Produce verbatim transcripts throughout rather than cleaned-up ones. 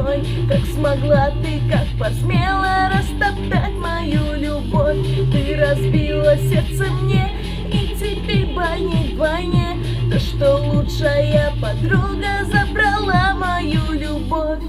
родной. Как смогла ты, как посмела растоптать мою любовь. Ты разбила сердце мне, и теперь больней вдвойне. То, что лучшая подруга забрала мою любовь.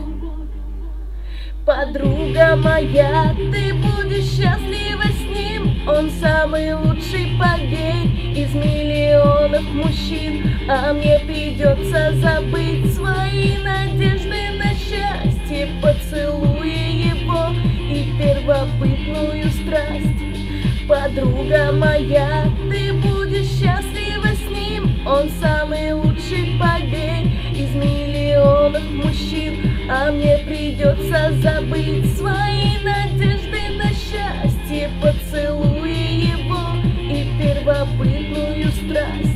Подруга моя, ты будешь счастлива с ним. Он самый лучший, поверь, из миллионов мужчин. А мне придется забыть свои надежды на счастье, поцелуя его и первобытную страсть. Подруга моя, ты будешь счастлива с ним. Он самый лучший, поверь, из миллионов мужчин. А мне придется забыть свои надежды на счастье, поцелуя его и первобытную страсть.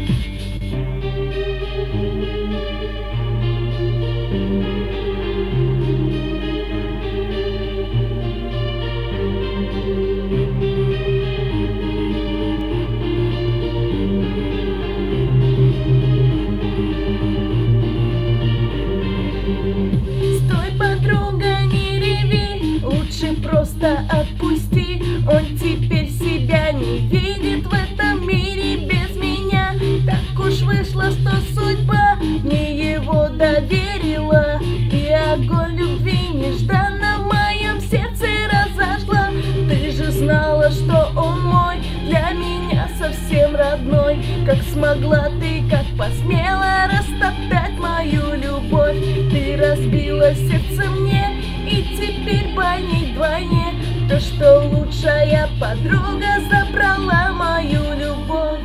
Просто отпусти, он теперь себя не видит в этом мире без меня. Так уж вышло, что судьба мне его доверила, и огонь любви нежданно в моем сердце разожгла. Ты же знала, что он мой, для меня совсем родной. Как смогла ты, как посмела растоптать мою любовь. Ты разбила сердце мне, и теперь больней вдвойне. То, что лучшая подруга забрала мою любовь.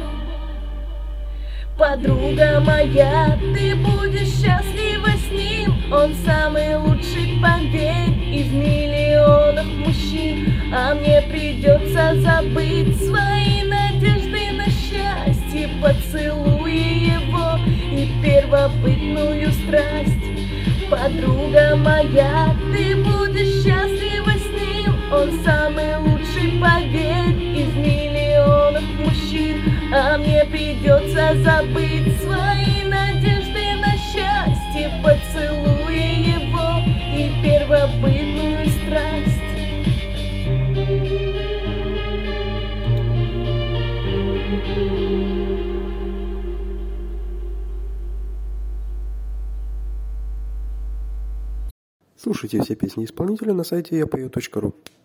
Подруга моя, ты будешь счастлива с ним. Он самый лучший, поверь, из миллионов мужчин. А мне придется забыть свои надежды на счастье, поцелуя его и первобытную страсть. Подруга моя, ты будешь счастлива с ним. Он самый лучший, поверь, из миллионов мужчин. А мне придется забыть свои надежды на счастье, поцелуя его и первобытную страсть. Слушайте все песни исполнителя на сайте я пою точка ру.